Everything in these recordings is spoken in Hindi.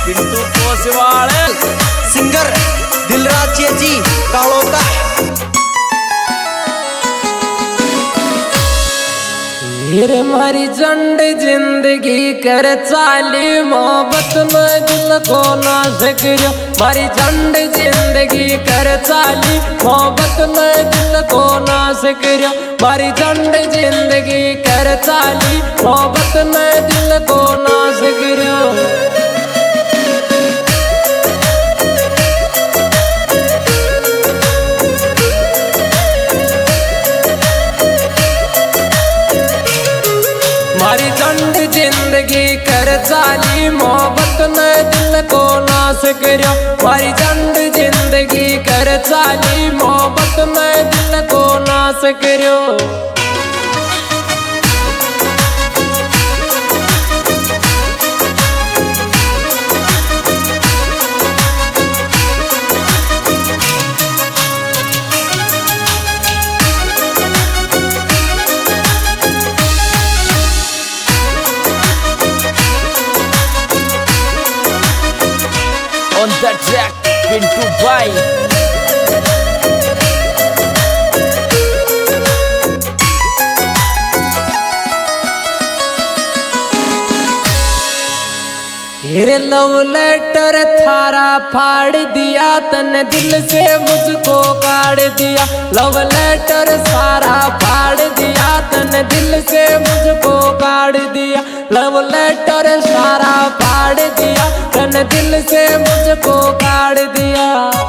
पिंटू कोसवाल सिंगर दिलराज चेची कालोता। हीरे मारी जंड जिंदगी कर चाली मोहब्बत में दिल को ना सकरियो। मारी जंड जिंदगी कर चाली मोहब्बत में दिल को ना सकरियो। मारी जंड जिंदगी कर चाली मोहब्बत में दिल को ना सकरियो। मारी जंड जिंदगी कर चाली मोहब्बत ने दिल को नाश करियो। मारी जंड जिंदगी कर चाली मोहब्बत ने दिल को नाश करियो। on that track पिंटू भाई। हीरे लव लेटर थारा फाड़ दिया तने दिल से मुझको काट दिया। लव लेटर सारा फाड़ दिया तने दिल से मुझको काट दिया। लव लेटर सारा फाड़ दिया तने दिल से मुझको काट दिया।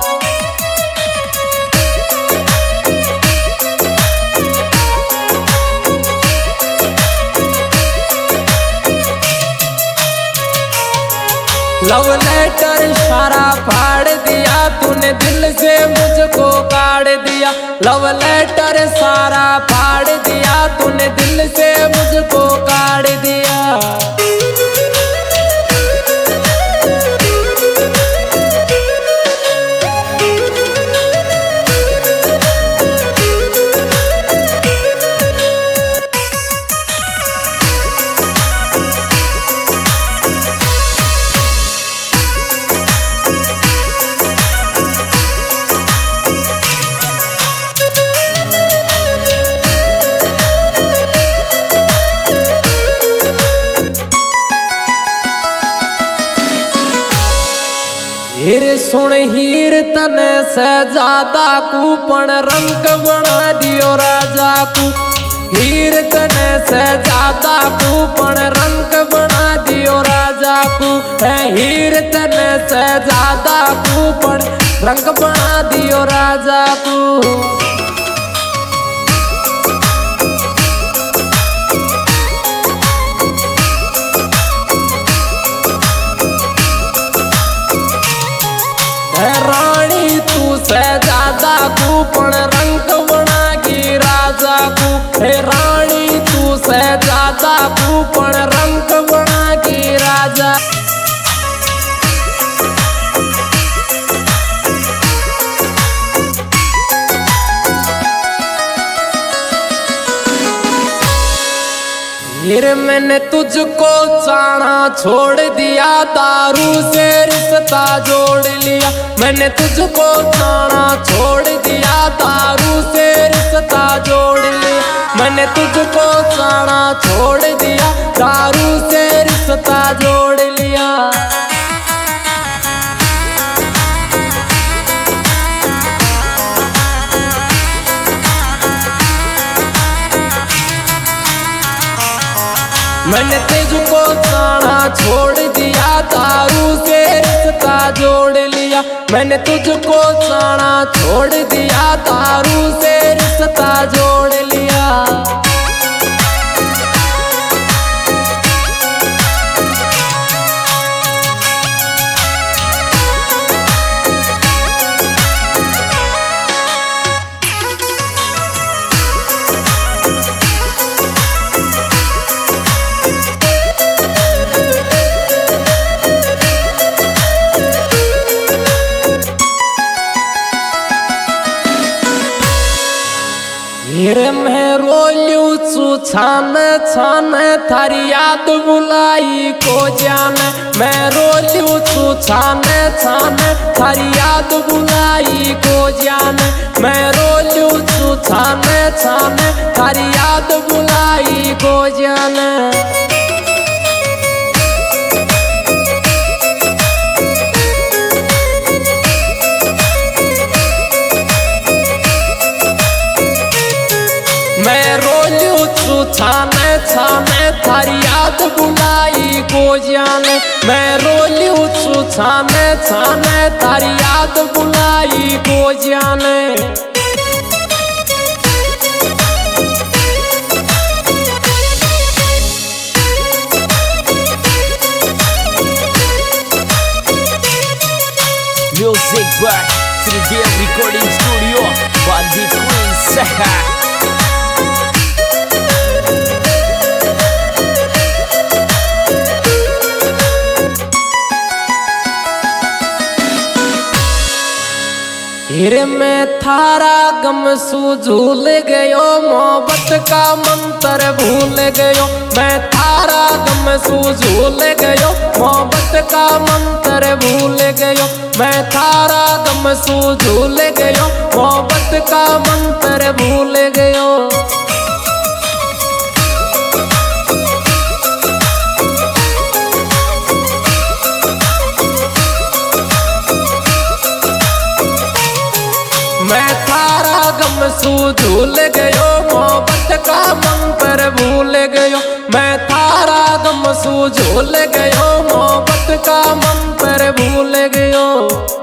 लव लेटर सारा फाड़ दिया तूने दिल से मुझको काट दिया। लव लेटर सारा फाड़ दिया तूने दिल से मुझको काट दिया। हीरे सुन हीर तने से ज्यादा कूपन रंग बना दियो राजा को। हीर तने से ज्यादा कूपन रंग बना दियो राजा को। हीर तने से ज्यादा कूपन रंग बना दियो राजा को। रानी तू से ज्यादा कूपन रंग बनागी राजा को। रानी तू से ज्यादा कूपन रंग बनागी राजा। हीरे मैंने तुझको जाना छोड़ दिया दारू से रिश्ता जोड़ लिया। मैंने तुझको जाना छोड़ दिया दारू से रिश्ता जोड़ लिया। मैंने तुझको जाना छोड़ दिया दारू से रिश्ता जोड़ लिया। मैंने तुझको जाना छोड़ दिया दारू से रिश्ता जोड़ लिया। मैंने तुझको जाना छोड़ दिया दारू से रिश्ता जोड़ लिया। हीरे मैं रोलियो छू छान छान थारी याद बुलाई को जान। मैं रोलियो छू छाने छाने थारी याद बुलाई को जाने मैं रोलू छू छाने छाने थारी याद बुलाई को जाने मैं रोलू छू छाने छाने थारी याद बुलाई को जाने मैं रोलू छू छाने छाने थारी याद बुलाई को जाने Music by 3D Recording Studio, Bandi Queen. हिर में थारा गम सू झूल गयो मोहब्बत का मंत्र भूल गयो मैं थारा गम सू झूल गयो मोहब्बत का मंत्र भूल गयो मैं थारा गम सू झूल गयो मोहब्बत का मंत्र भूल गयो मैं थारा गम सू झूल गयो मोहब्बत का मंत्र भूल गयो मैं थारा गम सू झूल गयो मोहब्बत का मंत्र भूल गयो।